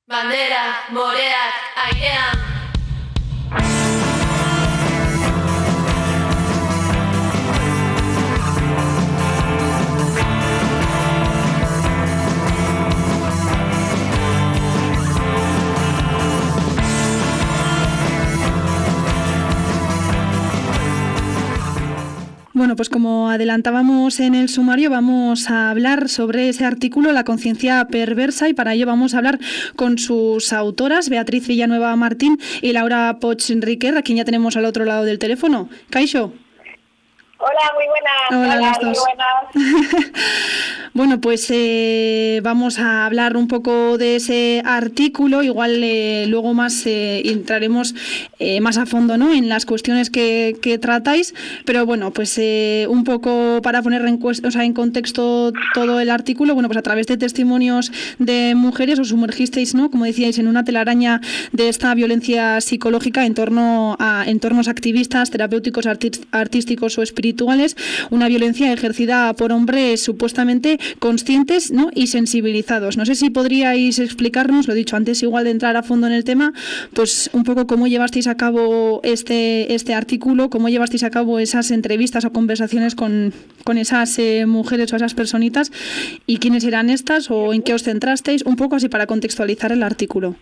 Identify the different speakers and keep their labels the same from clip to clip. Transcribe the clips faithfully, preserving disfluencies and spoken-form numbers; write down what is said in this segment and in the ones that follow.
Speaker 1: Bandera, moreak, airean.
Speaker 2: Bueno, pues como adelantábamos en el sumario, vamos a hablar sobre ese artículo, La conciencia perversa, y para ello vamos a hablar con sus autoras, Beatriz Villanueva Martín y Laura Poch Riquer, a quien ya tenemos al otro lado del teléfono. Kaixo.
Speaker 3: Hola, muy buenas.
Speaker 2: Hola,
Speaker 3: Hola,
Speaker 2: las dos.
Speaker 3: Muy buenas.
Speaker 2: Bueno, pues eh, vamos a hablar un poco de ese artículo. Igual eh, luego más eh, entraremos eh, más a fondo, ¿no?, en las cuestiones que, que tratáis. Pero bueno, pues eh, un poco para poner en, o sea, en contexto todo el artículo. Bueno, pues a través de testimonios de mujeres os sumergisteis, ¿no?, como decíais, en una telaraña de esta violencia psicológica en torno a entornos activistas, terapéuticos, arti- artísticos o espirituales. Una violencia ejercida por hombres supuestamente conscientes, ¿no?, y sensibilizados. No sé si podríais explicarnos, lo he dicho antes, igual de entrar a fondo en el tema, pues un poco cómo llevasteis a cabo este este artículo, cómo llevasteis a cabo esas entrevistas o conversaciones con, con esas eh, mujeres o esas personitas, y quiénes eran estas o en qué os centrasteis, un poco así para contextualizar el artículo.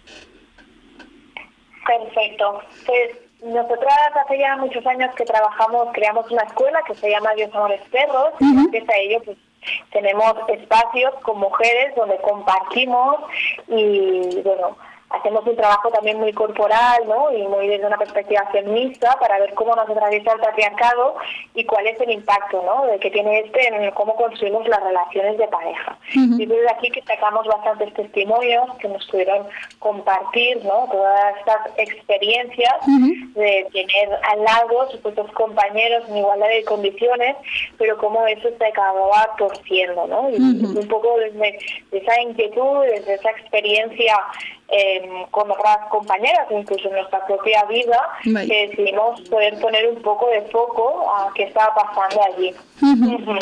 Speaker 3: Perfecto. Pues nosotras hace ya muchos años que trabajamos, creamos una escuela que se llama Dios Amores Perros, y uh-huh. gracias a ello pues tenemos espacios con mujeres donde compartimos y, bueno, hacemos un trabajo también muy corporal, ¿no?, y muy desde una perspectiva feminista para ver cómo nos atraviesa el patriarcado y cuál es el impacto, ¿no?, de que tiene este en cómo construimos las relaciones de pareja. Uh-huh. Y desde aquí que sacamos bastantes testimonios que nos pudieron compartir, ¿no?, todas estas experiencias uh-huh. de tener al lado supuestos compañeros en igualdad de condiciones, pero cómo eso se acababa torciendo, ¿no? Y uh-huh. un poco desde esa inquietud, desde esa experiencia Eh, con otras compañeras, incluso en nuestra propia vida, right. que decidimos poder poner un poco de foco a qué estaba pasando allí. Uh-huh. Uh-huh.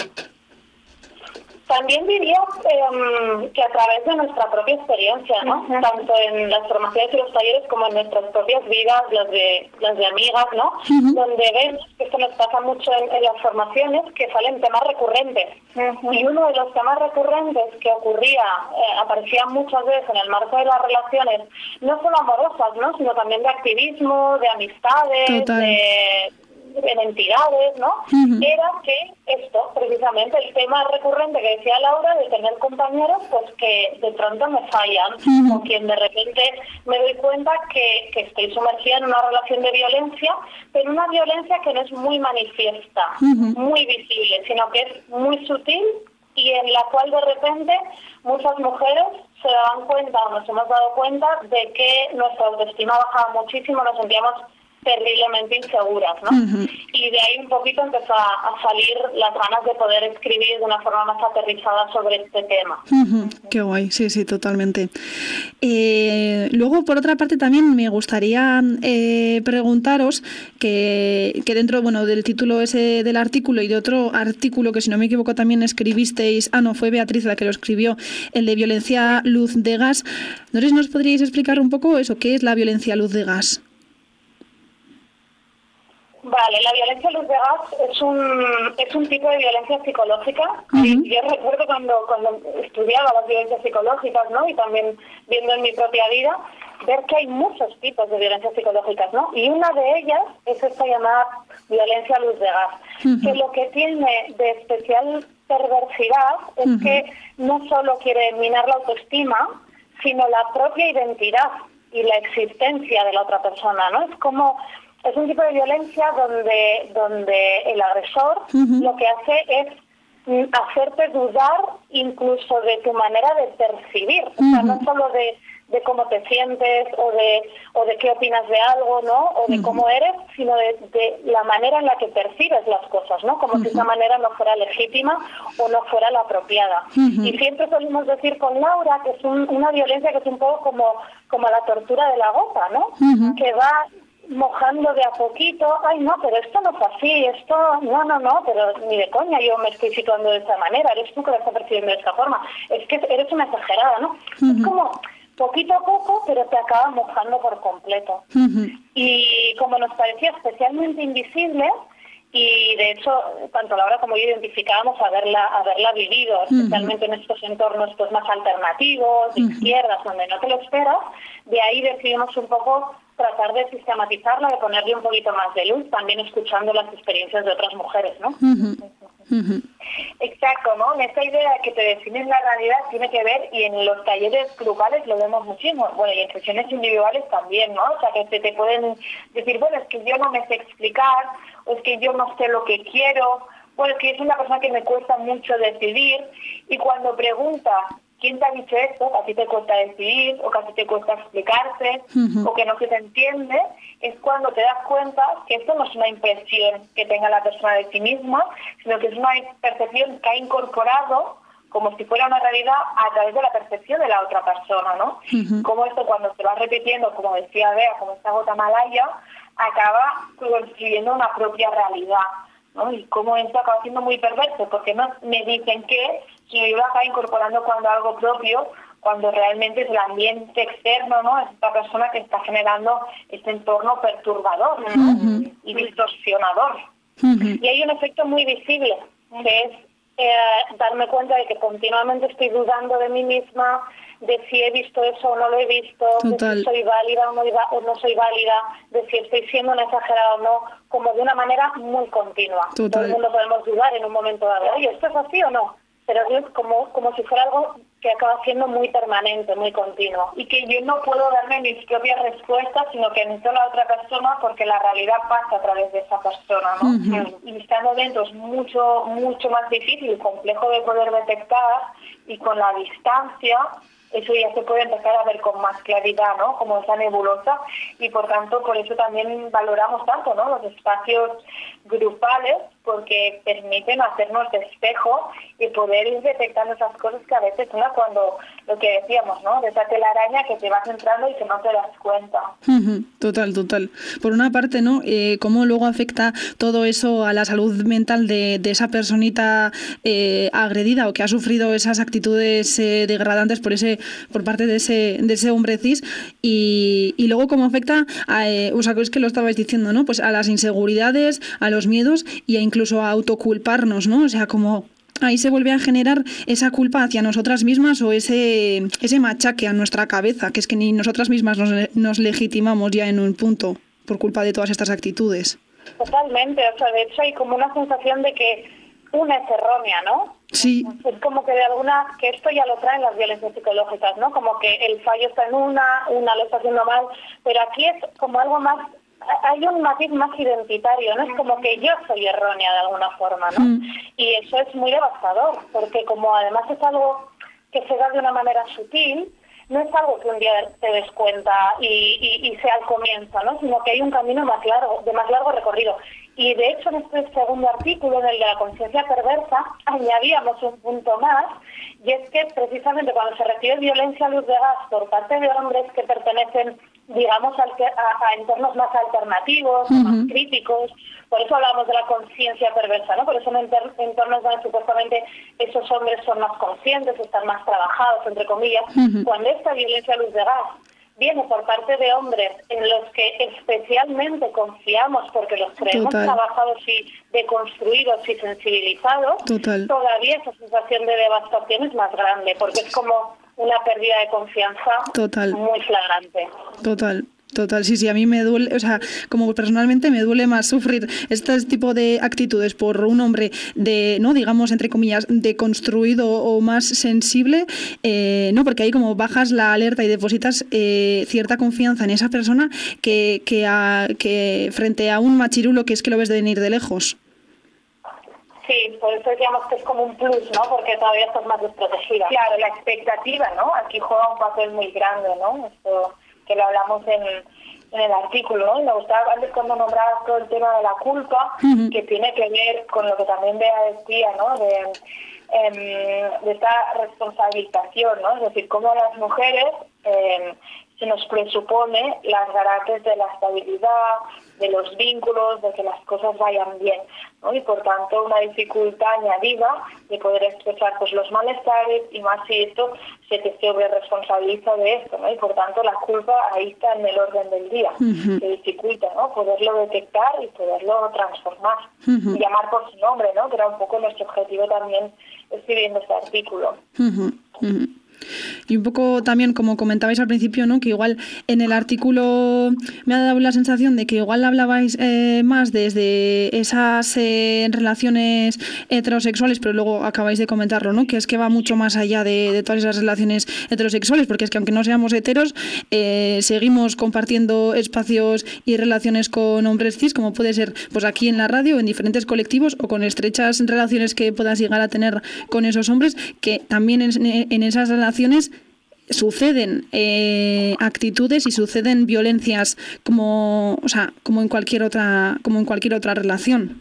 Speaker 3: También diría eh, que a través de nuestra propia experiencia, ¿no? Uh-huh. Tanto en las formaciones y los talleres como en nuestras propias vidas, las de las de amigas, ¿no? Uh-huh. Donde vemos que esto nos pasa mucho en, en las formaciones, que salen temas recurrentes. Uh-huh. Y uno de los temas recurrentes que ocurría, eh, aparecía muchas veces en el marco de las relaciones, no solo amorosas, ¿no?, sino también de activismo, de amistades, Total. de... en entidades, ¿no? Uh-huh. Era que esto, precisamente, el tema recurrente que decía Laura, de tener compañeros, pues que de pronto me fallan, uh-huh. con quien de repente me doy cuenta que, que estoy sumergida en una relación de violencia, pero una violencia que no es muy manifiesta, uh-huh. muy visible, sino que es muy sutil y en la cual de repente muchas mujeres se dan cuenta o nos hemos dado cuenta de que nuestra autoestima bajaba muchísimo, nos sentíamos terriblemente inseguras, ¿no? Uh-huh. Y de ahí un poquito empezó a, a salir las ganas de poder escribir de una forma más aterrizada sobre este tema.
Speaker 2: Uh-huh. Qué guay, sí, sí, totalmente. Eh, luego, por otra parte, también me gustaría eh, preguntaros que, que dentro, bueno, del título ese del artículo y de otro artículo que, si no me equivoco, también escribisteis, ah, no, fue Beatriz la que lo escribió, el de violencia luz de gas. ¿No nos podríais explicar un poco eso? ¿Qué es la violencia luz de gas?
Speaker 3: Vale, la violencia luz de gas es un es un tipo de violencia psicológica. Uh-huh. Yo recuerdo cuando cuando estudiaba las violencias psicológicas, ¿no?, y también viendo en mi propia vida, ver que hay muchos tipos de violencias psicológicas, ¿no? Y una de ellas es esta llamada violencia luz de gas, uh-huh. que lo que tiene de especial perversidad es uh-huh. que no solo quiere minar la autoestima, sino la propia identidad y la existencia de la otra persona, ¿no? Es como Es un tipo de violencia donde donde el agresor uh-huh. lo que hace es hacerte dudar incluso de tu manera de percibir, uh-huh. o sea, no solo de, de cómo te sientes o de o de qué opinas de algo, ¿no?, o de uh-huh. cómo eres, sino de, de la manera en la que percibes las cosas, ¿no?, como uh-huh. si esa manera no fuera legítima o no fuera la apropiada. Uh-huh. Y siempre solemos decir con Laura que es un, una violencia que es un poco como como la tortura de la gota, ¿no?, uh-huh. que va mojando de a poquito, ay no, pero esto no es así, esto, no, no, no, pero ni de coña yo me estoy situando de esta manera, eres tú que lo estás percibiendo de esta forma, es que eres una exagerada, ¿no? Uh-huh. Es como poquito a poco, pero te acaba mojando por completo.
Speaker 2: Uh-huh.
Speaker 3: Y como nos parecía especialmente invisible, y de hecho, tanto Laura como yo identificábamos haberla, haberla vivido, especialmente uh-huh. en estos entornos pues, más alternativos, de uh-huh. izquierdas, donde no te lo esperas, de ahí decidimos un poco tratar de sistematizarla, de ponerle un poquito más de luz, también escuchando las experiencias de otras mujeres, ¿no?
Speaker 2: Uh-huh. Uh-huh.
Speaker 3: Exacto, ¿no? Esta idea que te defines la realidad tiene que ver, y en los talleres grupales lo vemos muchísimo, bueno, y en sesiones individuales también, ¿no? O sea, que te, te pueden decir, bueno, es que yo no me sé explicar, o es que yo no sé lo que quiero, o es que es una persona que me cuesta mucho decidir, y cuando preguntas, ¿quién te ha dicho esto? Que a ti te cuesta decidir, o que a ti te cuesta explicarte, uh-huh. o que no se te entiende, es cuando te das cuenta que esto no es una impresión que tenga la persona de sí misma, sino que es una percepción que ha incorporado como si fuera una realidad a través de la percepción de la otra persona, ¿no? Uh-huh. Como esto cuando se va repitiendo, como decía Bea, como esta gota malaya, acaba construyendo una propia realidad, ¿no? Y como esto acaba siendo muy perverso, porque no me dicen que si yo lo acabo incorporando cuando algo propio, cuando realmente es el ambiente externo, ¿no? Es esta persona que está generando este entorno perturbador, ¿no? Uh-huh. Y distorsionador. Uh-huh. Y hay un efecto muy visible, que es eh, darme cuenta de que continuamente estoy dudando de mí misma, de si he visto eso o no lo he visto, Total. de si soy válida o no, o no soy válida, de si estoy siendo una exagerada o no, como de una manera muy continua. Total. Todo el mundo podemos dudar en un momento dado, oye, ¿esto es así o no? Pero es como, como si fuera algo que acaba siendo muy permanente, muy continuo. Y que yo no puedo darme mis propias respuestas, sino que necesito a la otra persona porque la realidad pasa a través de esa persona, ¿no? Uh-huh. Y estando dentro es mucho, mucho más difícil y complejo de poder detectar, y con la distancia eso ya se puede empezar a ver con más claridad, ¿no? Como esa nebulosa, y por tanto por eso también valoramos tanto, ¿no? Los espacios grupales, porque permiten hacernos de espejo y poder ir detectando esas cosas que a veces una cuando, lo que decíamos, ¿no? De esa telaraña que te vas entrando y que no te das cuenta.
Speaker 2: Uh-huh. Total, total. Por una parte, ¿no? Eh, ¿Cómo luego afecta todo eso a la salud mental de, de esa personita eh, agredida o que ha sufrido esas actitudes eh, degradantes por ese por parte de ese de ese hombre cis? Y, y luego cómo afecta a, eh, o sea, es que lo estabais diciendo, ¿no? Pues a las inseguridades, a los miedos y a incluso a autoculparnos, ¿no? O sea, como ahí se vuelve a generar esa culpa hacia nosotras mismas o ese ese machaque a nuestra cabeza, que es que ni nosotras mismas nos, nos legitimamos ya en un punto por culpa de todas estas actitudes.
Speaker 3: Totalmente, o sea, de hecho hay como una sensación de que una es errónea, ¿no?
Speaker 2: Sí.
Speaker 3: Es como que de alguna, que esto ya lo traen las violencias psicológicas, ¿no? Como que el fallo está en una, una lo está haciendo mal, pero aquí es como algo más, hay un matiz más identitario, ¿no? Es como que yo soy errónea de alguna forma, ¿no? Mm. Y eso es muy devastador, porque como además es algo que se da de una manera sutil, no es algo que un día te des cuenta y, y, y sea el comienzo, ¿no? Sino que hay un camino más largo, de más largo recorrido. Y de hecho en este segundo artículo, en el de la conciencia perversa, añadíamos un punto más, y es que precisamente cuando se recibe violencia a luz de gas por parte de hombres que pertenecen, digamos, a, a, a entornos más alternativos, uh-huh. más críticos, por eso hablamos de la conciencia perversa, ¿no? Por eso en entornos donde supuestamente esos hombres son más conscientes, están más trabajados, entre comillas, uh-huh. cuando esta violencia a luz de gas viene por parte de hombres en los que especialmente confiamos porque los creemos Total. trabajados y deconstruidos y sensibilizados, Total. todavía esa sensación de devastación es más grande, porque es como una pérdida de confianza Total. muy flagrante.
Speaker 2: Total. Total, sí, sí, a mí me duele, o sea, como personalmente me duele más sufrir este tipo de actitudes por un hombre de, no, digamos, entre comillas, deconstruido o más sensible, eh, no, porque ahí como bajas la alerta y depositas eh, cierta confianza en esa persona que, que, a, que frente a un machirulo que es que lo ves de venir de lejos.
Speaker 3: Sí, por eso decíamos que es como un plus, ¿no? Porque todavía estás más desprotegida. Claro, la expectativa, ¿no? Aquí juega un papel muy grande, ¿no? Esto que lo hablamos en, en el artículo, ¿no? Y me gustaba antes cuando nombrabas todo el tema de la culpa, uh-huh. que tiene que ver con lo que también Bea decía, ¿no? De, eh, de esta responsabilización, ¿no? Es decir, cómo las mujeres eh, se nos presupone las garantes de la estabilidad, de los vínculos, de que las cosas vayan bien, ¿no? Y por tanto una dificultad añadida de poder expresar pues los malestares, y más si esto se te sobre responsabiliza de esto, ¿no? Y por tanto la culpa ahí está en el orden del día, uh-huh. que dificulta, ¿no? Poderlo detectar y poderlo transformar, uh-huh. y llamar por su nombre, ¿no? Que era un poco nuestro objetivo también escribiendo este artículo.
Speaker 2: Uh-huh. Uh-huh. Y un poco también, como comentabais al principio, ¿no? Que igual en el artículo me ha dado la sensación de que igual hablabais eh, más desde esas eh, relaciones heterosexuales, pero luego acabáis de comentarlo, ¿no? Que es que va mucho más allá de, de todas esas relaciones heterosexuales, porque es que aunque no seamos heteros, eh, seguimos compartiendo espacios y relaciones con hombres cis, como puede ser pues aquí en la radio, en diferentes colectivos, o con estrechas relaciones que puedas llegar a tener con esos hombres, que también en, en esas relaciones suceden eh, actitudes y suceden violencias como, o sea, como en cualquier otra, como en cualquier otra relación.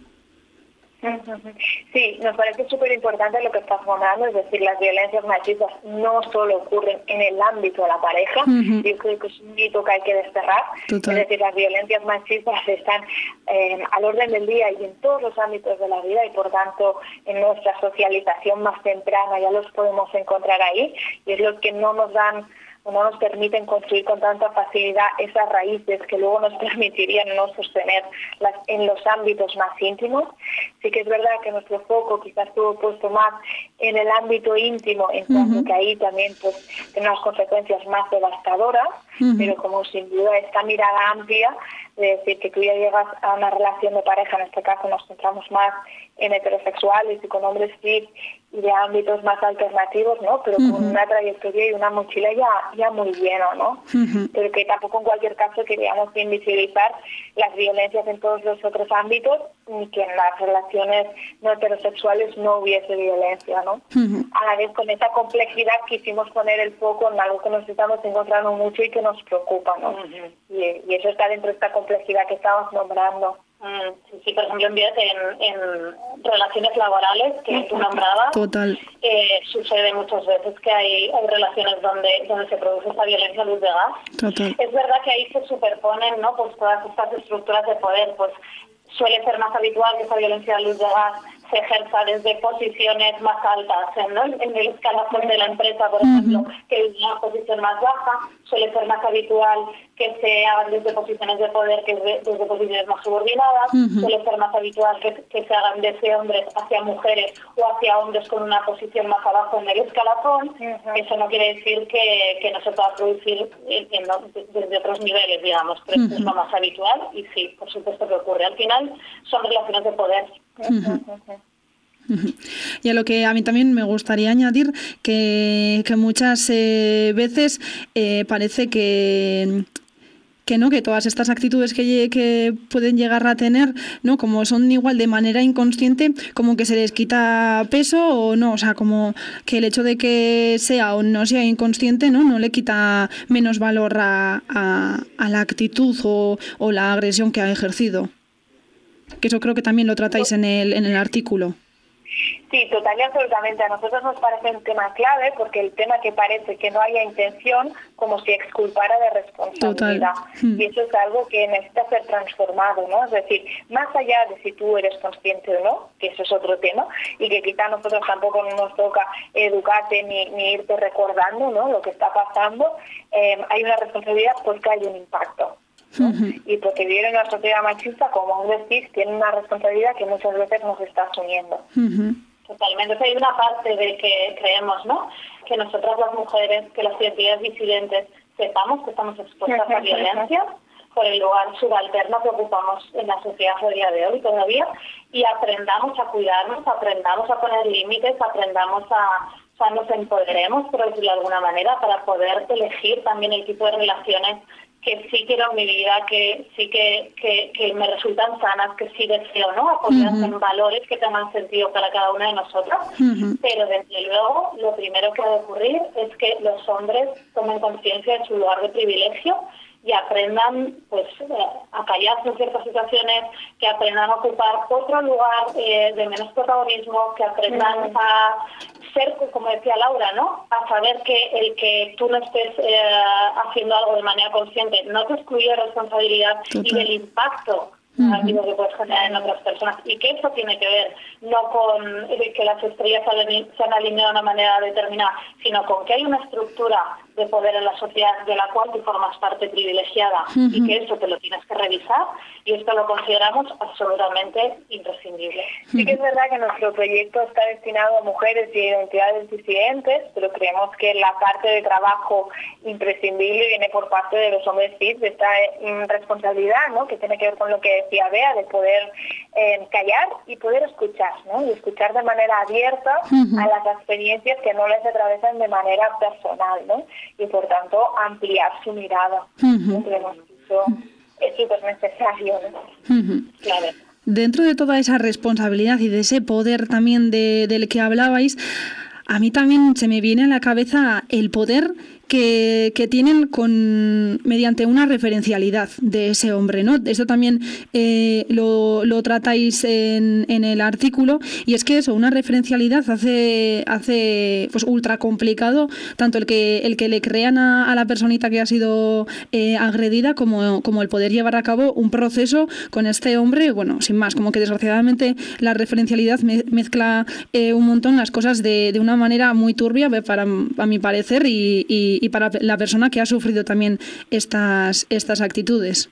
Speaker 3: Sí, nos parece súper importante lo que estás nombrando, es decir, las violencias machistas no solo ocurren en el ámbito de la pareja, uh-huh. yo creo que es un mito que hay que desterrar. Total. Es decir, las violencias machistas están eh, al orden del día y en todos los ámbitos de la vida, y por tanto en nuestra socialización más temprana ya los podemos encontrar ahí, y es lo que no nos dan no nos permiten construir con tanta facilidad esas raíces que luego nos permitirían no sostenerlas en los ámbitos más íntimos. Sí que es verdad que nuestro foco quizás estuvo puesto más en el ámbito íntimo, en cuanto uh-huh. que ahí también pues tiene unas consecuencias más devastadoras, uh-huh. pero como sin duda esta mirada amplia de decir que tú ya llegas a una relación de pareja, en este caso nos centramos más en heterosexuales y con hombres cis y de ámbitos más alternativos, ¿no? Pero uh-huh. con una trayectoria y una mochila ya, ya muy llena, ¿no? Uh-huh. Pero que tampoco en cualquier caso queríamos invisibilizar las violencias en todos los otros ámbitos, ni que en las relaciones no heterosexuales no hubiese violencia, ¿no? Uh-huh. A la vez con esa complejidad quisimos poner el foco en algo que nos estamos encontrando mucho y que nos preocupa, ¿no? Uh-huh. Y, y eso está dentro de esta complejidad que estábamos nombrando.
Speaker 4: Mm, sí, sí, por ejemplo, en, en, en relaciones laborales que tú nombrabas,
Speaker 2: Total.
Speaker 4: Eh, sucede muchas veces que hay, hay relaciones donde donde se produce esta violencia a luz de gas.
Speaker 2: Total.
Speaker 4: Es verdad que ahí se superponen, ¿no? Pues todas estas estructuras de poder, pues suele ser más habitual que esa violencia a luz de gas se ejerza desde posiciones más altas, ¿no? En el escalafón de la empresa, por ejemplo, uh-huh. que es una posición más baja, suele ser más habitual que se hagan desde posiciones de poder que desde, desde posiciones más subordinadas, uh-huh. suele ser más habitual que, que se hagan desde hombres hacia mujeres o hacia hombres con una posición más abajo en el escalafón. Uh-huh. Eso no quiere decir que, que no se pueda producir en, en, desde otros niveles, digamos, pero uh-huh. es lo más habitual y sí, por supuesto que ocurre. Al final son relaciones de poder.
Speaker 2: Uh-huh. Y a lo que a mí también me gustaría añadir que, que muchas eh, veces eh, parece que que no que todas estas actitudes que, que pueden llegar a tener, no, como son igual de manera inconsciente, como que se les quita peso o no, o sea, como que el hecho de que sea o no sea inconsciente, no, no le quita menos valor a, a, a la actitud o, o la agresión que ha ejercido. Que eso creo que también lo tratáis en el en el artículo.
Speaker 3: Sí, total y absolutamente. A nosotros nos parece un tema clave porque el tema que parece que no haya intención como si exculpara de responsabilidad. Total. Y eso es algo que necesita ser transformado, ¿no? Es decir, más allá de si tú eres consciente o no, que eso es otro tema, y que quizá a nosotros tampoco nos toca educarte ni, ni irte recordando, ¿no? Lo que está pasando, eh, hay una responsabilidad porque hay un impacto. ¿no? Uh-huh. Y porque vivir en una sociedad machista, como hombres cis, tienen una responsabilidad que muchas veces nos está asumiendo.
Speaker 2: Uh-huh.
Speaker 4: Totalmente. O sea, hay una parte de que creemos, ¿no? Que nosotras las mujeres, que las identidades disidentes, sepamos que estamos expuestas a violencia por el lugar subalterno que ocupamos en la sociedad a día de hoy todavía, y aprendamos a cuidarnos, aprendamos a poner límites, aprendamos a... O sea, nos empoderemos, por decirlo de alguna manera, para poder elegir también el tipo de relaciones que sí quiero en mi vida, que sí que, que, que me resultan sanas, que sí deseo, ¿no? Apoyarse uh-huh. en valores que tengan sentido para cada una de nosotras. Uh-huh. Pero desde luego, lo primero que ha de ocurrir es que los hombres tomen conciencia de su lugar de privilegio
Speaker 3: y aprendan pues a callarse en ciertas situaciones, que aprendan a ocupar otro lugar eh, de menos protagonismo, que aprendan mm. a ser, como decía Laura, ¿no? A saber que el que tú no estés eh, haciendo algo de manera consciente no te excluye de responsabilidad Total. Y del impacto uh-huh. que puedes generar en otras personas, y que eso tiene que ver no con que las estrellas se han alineado de una manera determinada, sino con que hay una estructura de poder en la sociedad de la cual tú formas parte privilegiada uh-huh. y que eso te lo tienes que revisar, y esto lo consideramos absolutamente imprescindible.
Speaker 4: Sí que es verdad que nuestro proyecto está destinado a mujeres y identidades disidentes, pero creemos que la parte de trabajo imprescindible viene por parte de los hombres cis, de esta responsabilidad, ¿no? Que tiene que ver con lo que decía Bea, de poder eh, callar y poder escuchar, ¿no? Y escuchar de manera abierta uh-huh. a las experiencias que no les atravesan de manera personal, ¿no? Y por tanto ampliar su mirada. Uh-huh. Creemos que eso es súper necesario, ¿no?
Speaker 2: Uh-huh.
Speaker 3: Claro.
Speaker 2: Dentro de toda esa responsabilidad y de ese poder también de, del que hablabais, a mí también se me viene a la cabeza el poder que, que tienen con mediante una referencialidad de ese hombre, ¿no? Esto también eh, lo, lo tratáis en, en el artículo, y es que eso, una referencialidad hace hace pues ultra complicado tanto el que el que le crean a, a la personita que ha sido eh, agredida como, como el poder llevar a cabo un proceso con este hombre. Bueno, sin más, como que desgraciadamente la referencialidad me, mezcla eh, un montón las cosas de, de una manera muy turbia para a mi parecer, y, y y para la persona que ha sufrido también estas estas actitudes.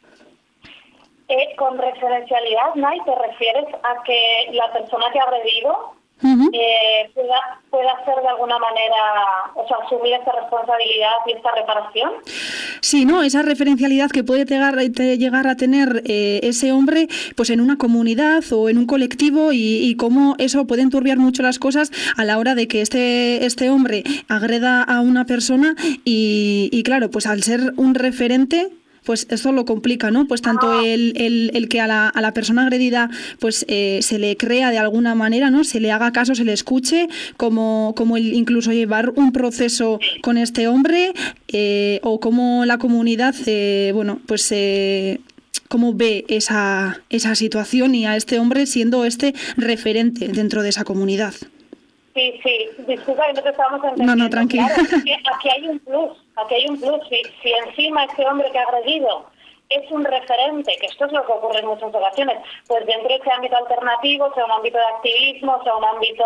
Speaker 3: Eh, con referencialidad, Nay, ¿te refieres a que la persona que ha agredido uh-huh. eh, pueda, pueda hacer de alguna manera, o sea, asumir esta responsabilidad y esta reparación?
Speaker 2: Sí, ¿no? Esa referencialidad que puede llegar, llegar a tener eh, ese hombre pues en una comunidad o en un colectivo, y, y cómo eso puede enturbiar mucho las cosas a la hora de que este, este hombre agreda a una persona, y, y claro, pues al ser un referente, pues esto lo complica, ¿no? Pues tanto el, el, el que a la, a la persona agredida pues eh, se le crea de alguna manera, ¿no? Se le haga caso, se le escuche, como, como el incluso llevar un proceso con este hombre, eh, o como la comunidad, eh, bueno, pues eh, cómo ve esa, esa situación y a este hombre siendo este referente dentro de esa comunidad.
Speaker 3: Sí, sí, disculpa que no te estábamos entendiendo.
Speaker 2: No, no, tranquila.
Speaker 3: Claro, aquí, aquí hay un plus, aquí hay un plus. Si, si encima este hombre que ha agredido es un referente, que esto es lo que ocurre en muchas ocasiones, pues dentro de ese ámbito alternativo, sea un ámbito de activismo, sea un ámbito,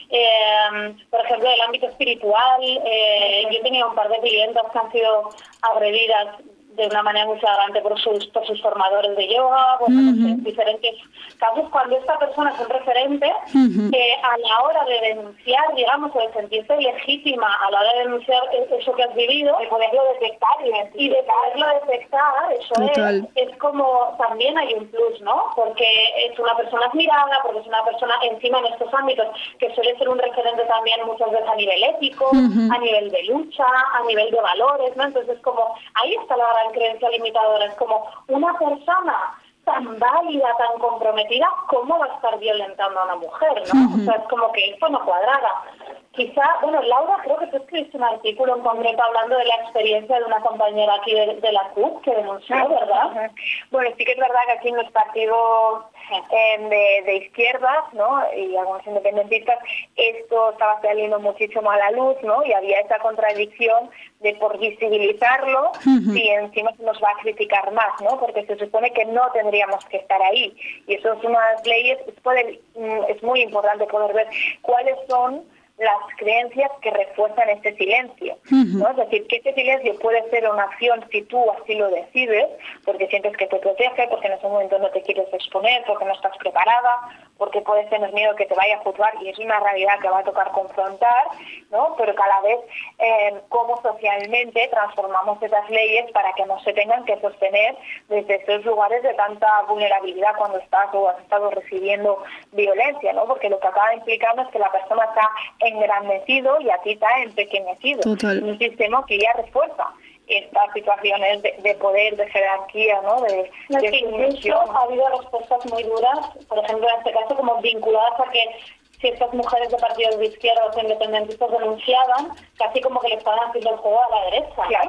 Speaker 3: eh, por ejemplo, del ámbito espiritual. Eh, yo he tenido un par de clientes que han sido agredidas de una manera muy flagrante por sus, por sus formadores de yoga, bueno, uh-huh. no sé, diferentes casos. Cuando esta persona es un referente, uh-huh. eh, a la hora de denunciar, digamos, o de sentirse legítima a la hora de denunciar eso que has vivido, de poderlo detectar y de poderlo detectar, eso es, es como, también hay un plus, ¿no? Porque es una persona admirada, porque es una persona encima en estos ámbitos que suele ser un referente también muchas veces a nivel ético, uh-huh. a nivel de lucha, a nivel de valores, ¿no? Entonces, como, ahí está la gran creencia limitadora, es como una persona tan válida, tan comprometida, ¿cómo va a estar violentando a una mujer, no? Uh-huh. O sea, es como que esto no cuadraba. Quizá, bueno, Laura, creo que tú escribiste un artículo en concreto hablando de la experiencia de una compañera aquí de, de la C U C que denunció, ¿verdad? Uh-huh.
Speaker 4: Bueno, sí que es verdad que aquí en los partidos eh, de, de izquierdas, ¿no? Y algunos independentistas, esto estaba saliendo muchísimo a la luz, ¿no? Y había esa contradicción de por visibilizarlo, uh-huh. y encima se nos va a criticar más, ¿no? Porque se supone que no tendríamos que estar ahí. Y eso es unas leyes, es, poder, es muy importante poder ver cuáles son las creencias que refuerzan este silencio, ¿no? Uh-huh. Es decir, que este silencio puede ser una acción si tú así lo decides, porque sientes que te protege, porque en ese momento no te quieres exponer, porque no estás preparada, porque puedes tener miedo que te vaya a juzgar, y es una realidad que va a tocar confrontar, ¿no? Pero cada vez eh, cómo socialmente transformamos esas leyes para que no se tengan que sostener desde esos lugares de tanta vulnerabilidad cuando estás o has estado recibiendo violencia, ¿no? Porque lo que acaba implicando es que la persona está engrandecido y a ti está empequeñecido.
Speaker 2: Total.
Speaker 4: Un sistema que ya refuerza estas situaciones de, de poder, de jerarquía, ¿no? De,
Speaker 3: no,
Speaker 4: de
Speaker 3: que incluso ha habido respuestas muy duras, por ejemplo, en este caso, como vinculadas a que si estas mujeres de partidos de izquierda o independentistas denunciaban, casi como que le estaban haciendo el juego a la derecha.
Speaker 4: Claro.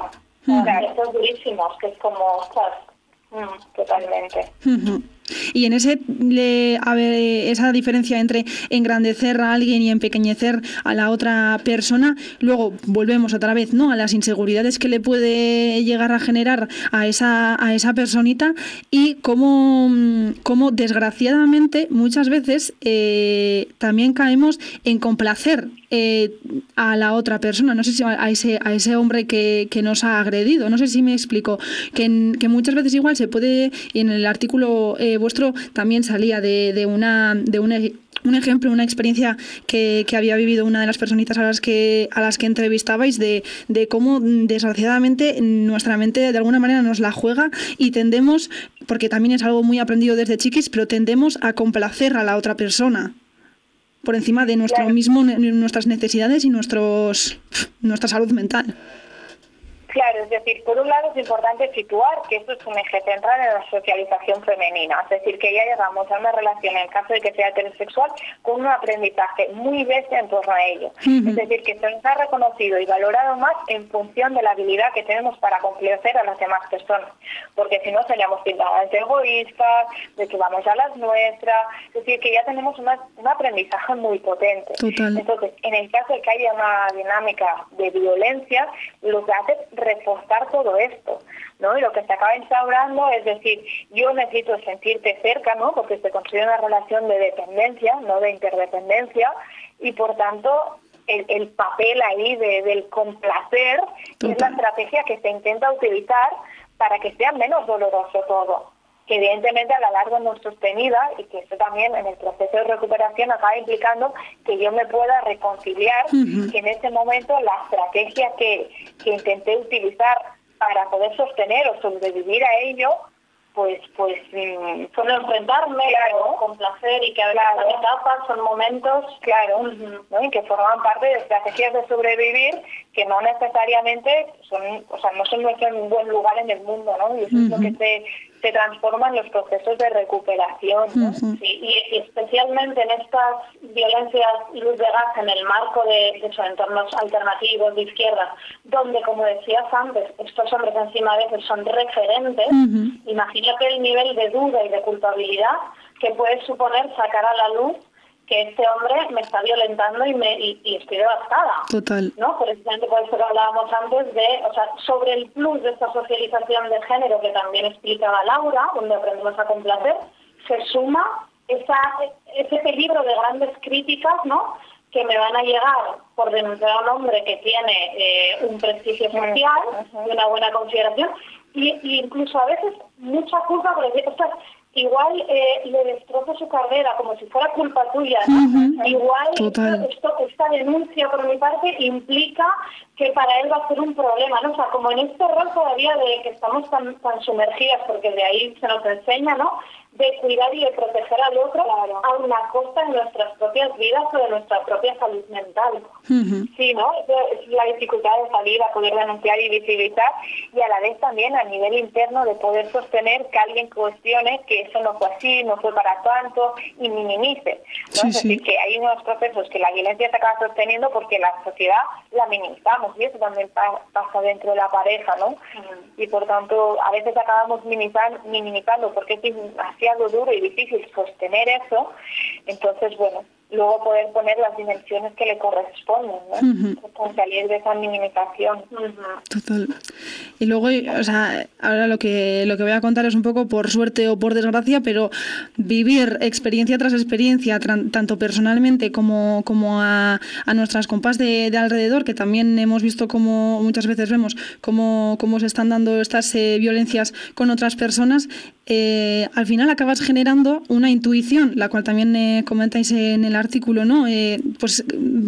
Speaker 3: Uh-huh. Claro, estos durísimos, que es como, ostras, mm, totalmente.
Speaker 2: Uh-huh. Y en ese le, a ver, esa diferencia entre engrandecer a alguien y empequeñecer a la otra persona, luego volvemos otra vez, ¿no?, a las inseguridades que le puede llegar a generar a esa a esa personita, y cómo, cómo desgraciadamente muchas veces eh, también caemos en complacer eh, a la otra persona, no sé si a ese a ese hombre que, que nos ha agredido, no sé si me explico, que, en, que muchas veces igual se puede, y en el artículo eh, vuestro también salía de, de una de una un ejemplo, una experiencia que, que había vivido una de las personitas a las que a las que entrevistabais, de, de cómo desgraciadamente nuestra mente de alguna manera nos la juega y tendemos, porque también es algo muy aprendido desde chiquis, pero tendemos a complacer a la otra persona por encima de nuestro
Speaker 3: claro.
Speaker 2: mismo, nuestras necesidades y nuestros nuestra salud mental.
Speaker 3: Claro, es decir, por un lado es importante situar que esto es un eje central en la socialización femenina, es decir, que ya llegamos a una relación, en el caso de que sea heterosexual, con un aprendizaje muy bestia en torno a ello. Uh-huh. Es decir, que se nos ha reconocido y valorado más en función de la habilidad que tenemos para complacer a las demás personas, porque si no seríamos tildadas de egoístas, de que vamos a las nuestras, es decir, que ya tenemos una, un aprendizaje muy potente.
Speaker 2: Total.
Speaker 3: Entonces, en el caso de que haya una dinámica de violencia, lo que hace es reforzar todo esto, ¿no? Y lo que se acaba instaurando es decir, yo necesito sentirte cerca, ¿no?, porque se construye una relación de dependencia, no de interdependencia, y por tanto el, el papel ahí de, del complacer Total. Es la estrategia que se intenta utilizar para que sea menos doloroso todo, que evidentemente a la larga no es sostenida, y que eso también en el proceso de recuperación acaba implicando que yo me pueda reconciliar, uh-huh. que en ese momento la estrategia que, que intenté utilizar para poder sostener o sobrevivir a ello, pues pues mmm, solo enfrentarme, claro, con placer, y que claro, las etapas son momentos, claro, uh-huh. ¿no?, y que forman parte de estrategias de sobrevivir que no necesariamente son, o sea, no son nuestro buen lugar en el mundo, ¿no? Y eso uh-huh. es lo que se se transforman los procesos de recuperación, ¿no? Uh-huh. Sí, y, y especialmente en estas violencias luz de gas en el marco de, de esos entornos alternativos de izquierda, donde, como decías antes, estos hombres encima a veces son referentes, uh-huh. imagínate el nivel de duda y de culpabilidad que puede suponer sacar a la luz que este hombre me está violentando y me y, y estoy devastada.
Speaker 2: Total.
Speaker 3: ¿No? Precisamente por eso que hablábamos antes de, o sea, sobre el plus de esta socialización de género que también explicaba Laura, donde aprendemos a complacer, se suma esa, ese peligro de grandes críticas, ¿no?, que me van a llegar por denunciar a un hombre que tiene eh, un prestigio social y una buena consideración, y, y incluso a veces mucha culpa por decir, o sea, igual eh, le destrozo su carrera como si fuera culpa tuya, ¿no? Uh-huh. Igual esto, esto, esta denuncia por mi parte implica que para él va a ser un problema, ¿no? O sea, como en este rol todavía de que estamos tan, tan sumergidas, porque de ahí se nos enseña, ¿no?, de cuidar y de proteger al otro, claro, a una costa de nuestras propias vidas o de nuestra propia salud mental. Uh-huh. Sí, ¿no? Esa es la dificultad de salir a poder denunciar y visibilizar, y a la vez también a nivel interno de poder sostener que alguien cuestione que eso no fue así, no fue para tanto, y minimice, ¿no? Sí, es decir, sí. que hay unos procesos que la violencia se acaba sosteniendo porque la sociedad la minimizamos, y eso también pasa dentro de la pareja, ¿no? Uh-huh. Y por tanto, a veces acabamos minimizando, minimizando porque es demasiado duro y difícil sostener eso. Entonces, bueno, luego poder poner las dimensiones que le corresponden, ¿no? Uh-huh. Con salir de esa minimización. Uh-huh.
Speaker 2: Total. Y luego, o sea, ahora lo que lo que voy a contar es un poco por suerte o por desgracia, pero vivir experiencia tras experiencia, tra- tanto personalmente como, como a, a nuestras compas de, de alrededor, que también hemos visto como muchas veces vemos cómo, cómo se están dando estas eh, violencias con otras personas, eh, al final acabas generando una intuición, la cual también eh, comentáis en el artículo, ¿no? Eh, pues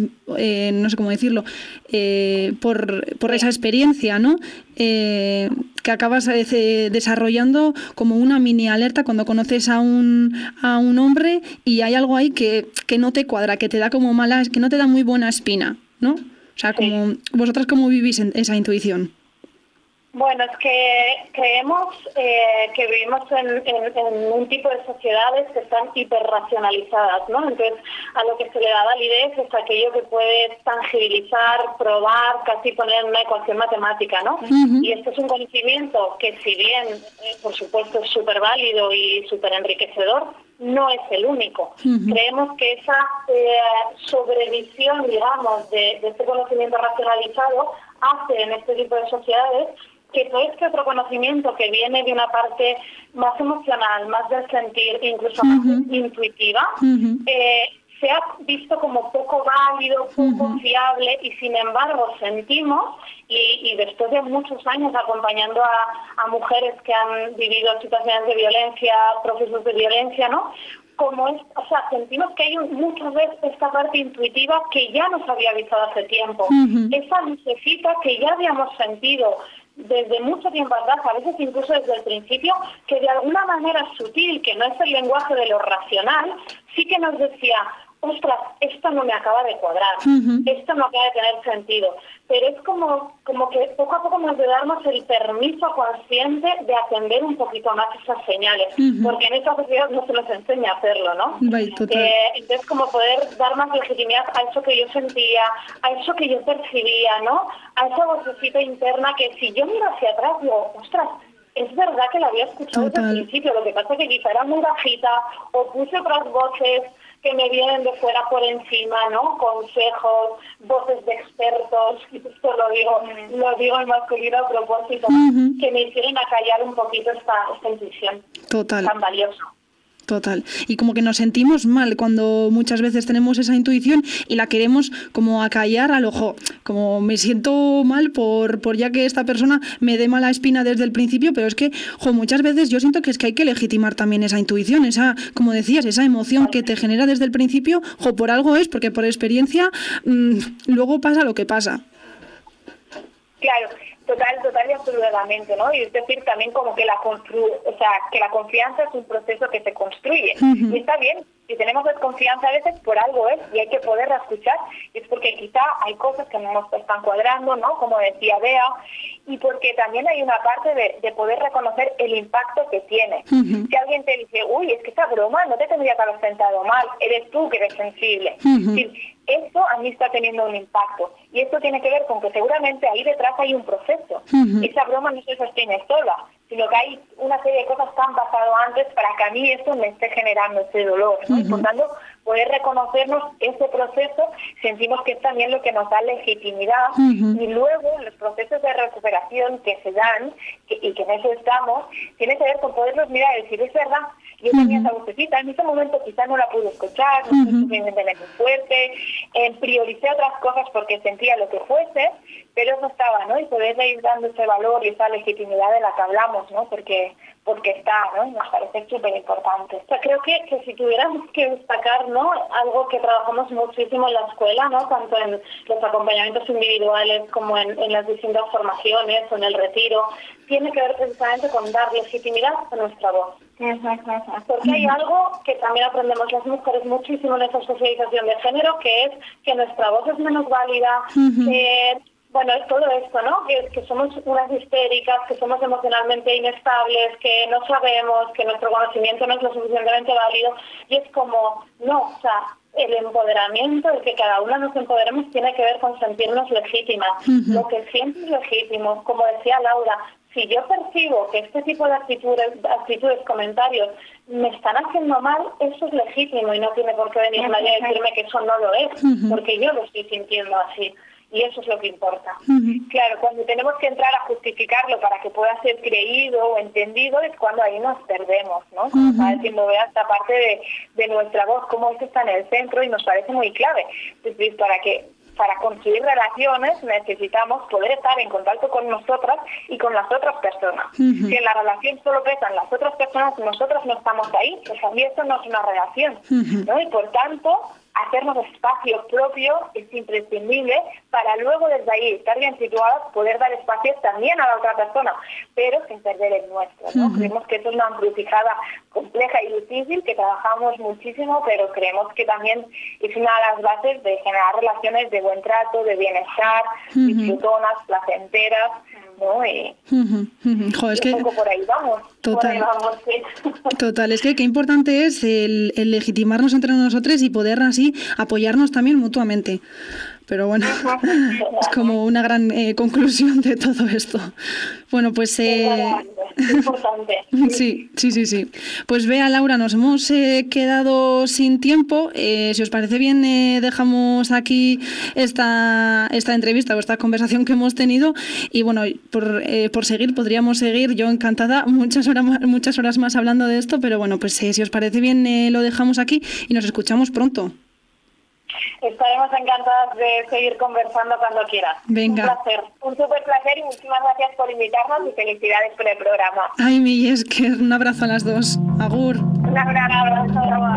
Speaker 2: eh, no sé cómo decirlo, eh, por, por esa experiencia, ¿no? Eh, que acabas eh, desarrollando como una mini alerta cuando conoces a un a un hombre y hay algo ahí que, que no te cuadra, que te da como mala, que no te da muy buena espina, ¿no? O sea, como vosotras, ¿cómo vivís en esa intuición?
Speaker 3: Bueno, es que creemos eh, que vivimos en, en, en un tipo de sociedades que están hiperracionalizadas, ¿no? Entonces, a lo que se le da validez es aquello que puedes tangibilizar, probar, casi poner en una ecuación matemática, ¿no? Uh-huh. Y esto es un conocimiento que, si bien, eh, por supuesto, es súper válido y súper enriquecedor, no es el único. Uh-huh. Creemos que esa eh, sobrevisión, digamos, de, de este conocimiento racionalizado hace en este tipo de sociedades que todo este otro conocimiento que viene de una parte más emocional, más del sentir, incluso uh-huh. más intuitiva, uh-huh. eh, sea visto como poco válido, poco uh-huh. fiable, y sin embargo sentimos, y, y después de muchos años acompañando a, a mujeres que han vivido situaciones de violencia, procesos de violencia, ¿no? Como es, o sea, sentimos que hay un, muchas veces esta parte intuitiva que ya nos había avisado hace tiempo, uh-huh. esa lucecita que ya habíamos sentido desde mucho tiempo atrás, a veces incluso desde el principio, que de alguna manera sutil, que no es el lenguaje de lo racional, sí que nos decía, ostras, esto no me acaba de cuadrar, uh-huh. esto no acaba de tener sentido. Pero es como, como que poco a poco nos de darnos el permiso consciente de atender un poquito más esas señales, uh-huh. porque en esta sociedad no se nos enseña a hacerlo, ¿no?
Speaker 2: Right,
Speaker 3: eh, entonces, como poder dar más legitimidad a eso que yo sentía, a eso que yo percibía, ¿no? A esa vocecita interna que si yo miro hacia atrás, digo, ostras, es verdad que la había escuchado
Speaker 2: Total.
Speaker 3: desde el principio, lo que pasa es que quizá era muy bajita, o puse otras voces que me vienen de fuera por encima, ¿no? Consejos, voces de expertos, y esto lo digo, mm. lo digo en masculino a propósito, uh-huh. que me hicieron acallar un poquito esta, esta intuición
Speaker 2: Total.
Speaker 3: tan valiosa.
Speaker 2: Total. Y como que nos sentimos mal cuando muchas veces tenemos esa intuición y la queremos como acallar al ojo. Como me siento mal por, por ya que esta persona me dé mala espina desde el principio, pero es que jo, muchas veces yo siento que es que hay que legitimar también esa intuición, esa, como decías, esa emoción que te genera desde el principio, jo, por algo es, porque por experiencia mmm, luego pasa lo que pasa.
Speaker 3: Claro. Total, total y absolutamente, ¿no? Y es decir, también como que la constru- o sea, que la confianza es un proceso que se construye. Uh-huh. Y está bien, si tenemos desconfianza a veces por algo es, y hay que poderla escuchar, es porque quizá hay cosas que no nos están cuadrando, ¿no? Como decía Bea, y porque también hay una parte de, de poder reconocer el impacto que tiene. Uh-huh. Si alguien te dice, uy, es que esa broma no te tendría que haber sentado mal, eres tú que eres sensible. Uh-huh. Si, esto a mí está teniendo un impacto. Y esto tiene que ver con que seguramente ahí detrás hay un proceso. Uh-huh. Esa broma no se sostiene sola, sino que hay una serie de cosas que han pasado antes para que a mí esto me esté generando ese dolor, ¿no? Uh-huh. Y por tanto, poder reconocernos ese proceso, sentimos que es también lo que nos da legitimidad. Uh-huh. Y luego los procesos de recuperación que se dan, que, y que en eso estamos, tiene que ver con poderlos mirar y decir, es verdad, yo tenía uh-huh. esa vocecita, en ese momento quizás no la pude escuchar, no fue uh-huh. suficientemente fuerte, eh, prioricé otras cosas porque sentía lo que fuese, pero eso estaba, ¿no? Y poder ir dando ese valor y esa legitimidad de la que hablamos, ¿no? Porque porque está, ¿no? Y nos parece súper importante. O sea, creo que, que si tuviéramos que destacar, ¿no? Algo que trabajamos muchísimo en la escuela, ¿no? Tanto en los acompañamientos individuales como en, en las distintas formaciones o en el retiro, tiene que ver precisamente con dar legitimidad a nuestra voz. Porque hay algo que también aprendemos las mujeres muchísimo en esa socialización de género, que es que nuestra voz es menos válida, uh-huh. que... Bueno, es todo esto, ¿no? Que, que somos unas histéricas, que somos emocionalmente inestables, que no sabemos, que nuestro conocimiento no es lo suficientemente válido. Y es como, no, o sea, el empoderamiento, el que cada una nos empoderemos, tiene que ver con sentirnos legítimas. Uh-huh. Lo que siempre es legítimo, como decía Laura, si yo percibo que este tipo de actitudes, actitudes, comentarios me están haciendo mal, eso es legítimo y no tiene por qué venir nadie a decirme que eso no lo es, uh-huh. porque yo lo estoy sintiendo así. Y eso es lo que importa. Uh-huh. Claro, cuando tenemos que entrar a justificarlo para que pueda ser creído o entendido, es cuando ahí nos perdemos, ¿no? Como uh-huh. está diciendo, vea esta parte de, de nuestra voz, cómo eso está en el centro y nos parece muy clave. Es decir, para que para construir relaciones necesitamos poder estar en contacto con nosotras y con las otras personas. Uh-huh. Si en la relación solo pesan las otras personas, nosotras no estamos ahí, pues a mí esto no es una relación, uh-huh. ¿no? Y por tanto, hacernos espacio propio es imprescindible para luego desde ahí, estar bien situadas, poder dar espacio también a la otra persona, pero sin perder el nuestro, ¿no? Uh-huh. Creemos que eso es una encrucijada compleja y difícil, que trabajamos muchísimo, pero creemos que también es una de las bases de generar relaciones de buen trato, de bienestar, uh-huh. disfrutonas, placenteras, ¿no? Y,
Speaker 2: Uh-huh, uh-huh. Jo, es
Speaker 3: y
Speaker 2: que...
Speaker 3: un poco por ahí vamos.
Speaker 2: Total.
Speaker 3: Por ahí vamos, sí.
Speaker 2: Total, es que qué importante es el, el legitimarnos entre nosotros y poder así apoyarnos también mutuamente. Pero bueno, es como una gran eh, conclusión de todo esto. Bueno, pues... Eh...
Speaker 3: Es importante.
Speaker 2: Sí, sí, sí, sí. Pues vea, Laura, nos hemos eh, quedado sin tiempo. Eh, si os parece bien, eh, dejamos aquí esta, esta entrevista o esta conversación que hemos tenido. Y bueno, por, eh, por seguir, podríamos seguir, yo encantada, muchas horas, muchas horas más hablando de esto, pero bueno, pues eh, si os parece bien, eh, lo dejamos aquí y nos escuchamos pronto.
Speaker 3: Estaremos encantadas de seguir conversando cuando quieras.
Speaker 2: Venga.
Speaker 3: Un placer, un súper placer y muchísimas gracias por invitarnos y felicidades por el programa.
Speaker 2: Ay, mi Esker, un abrazo a las dos. Agur.
Speaker 3: Un gran abrazo.